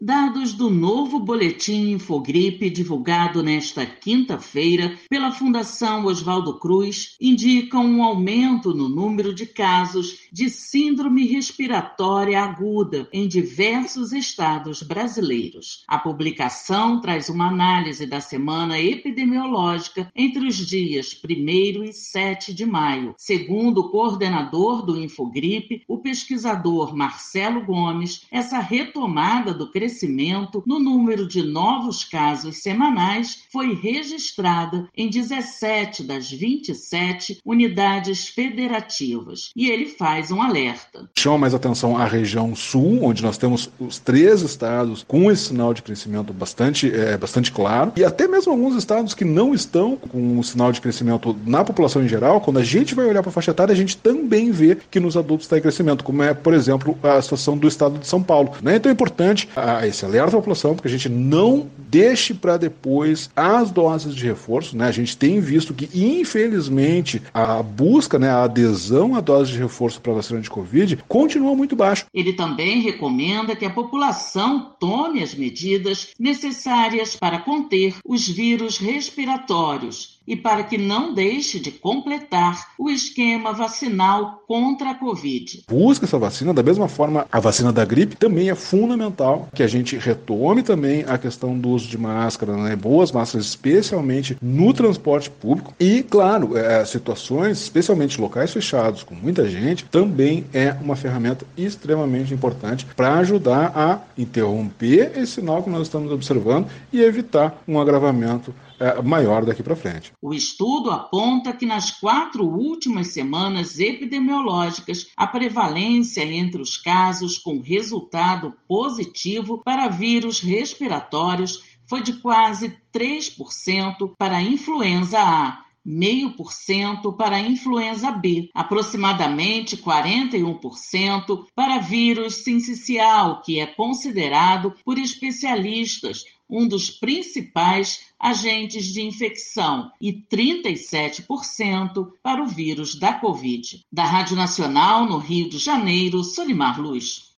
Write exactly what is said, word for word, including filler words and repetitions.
Dados do novo boletim Infogripe, divulgado nesta quinta-feira pela Fundação Oswaldo Cruz, indicam um aumento no número de casos de síndrome respiratória aguda em diversos estados brasileiros. A publicação traz uma análise da semana epidemiológica entre os dias primeiro e sete de maio. Segundo o coordenador do Infogripe, o pesquisador Marcelo Gomes, essa retomada do crescimento crescimento no número de novos casos semanais foi registrada em dezessete das vinte e sete unidades federativas. E ele faz um alerta. Chama mais atenção a região sul, onde nós temos os três estados com esse sinal de crescimento bastante, é, bastante claro, e até mesmo alguns estados que não estão com o sinal de crescimento na população em geral. Quando a gente vai olhar para a faixa etária, a gente também vê que nos adultos está em crescimento, como é, por exemplo, a situação do estado de São Paulo. Né? Então é importante a esse alerta à população, porque a gente não deixe para depois as doses de reforço, né? A gente tem visto que, infelizmente, a busca, né, a adesão à dose de reforço para a vacina de Covid continua muito baixa. Ele também recomenda que a população tome as medidas necessárias para conter os vírus respiratórios e para que não deixe de completar o esquema vacinal contra a Covid. Busca essa vacina, da mesma forma a vacina da gripe, também é fundamental que a gente retome também a questão do uso de máscara, né? Boas máscaras, especialmente no transporte público e, claro, é, situações, especialmente locais fechados, com muita gente, também é uma ferramenta extremamente importante para ajudar a interromper esse sinal que nós estamos observando e evitar um agravamento É, maior daqui para frente. O estudo aponta que nas quatro últimas semanas epidemiológicas, a prevalência entre os casos com resultado positivo para vírus respiratórios foi de quase três por cento para a influenza A, zero vírgula cinco por cento para a influenza B, aproximadamente quarenta e um por cento para vírus sincicial, que é considerado por especialistas um dos principais agentes de infecção, e trinta e sete por cento para o vírus da Covid. Da Rádio Nacional, no Rio de Janeiro, Solimar Luz.